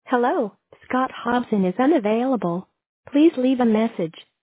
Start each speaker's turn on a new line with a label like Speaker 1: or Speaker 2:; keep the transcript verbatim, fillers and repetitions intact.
Speaker 1: Hello, Scott Hobson is unavailable. Please leave a message.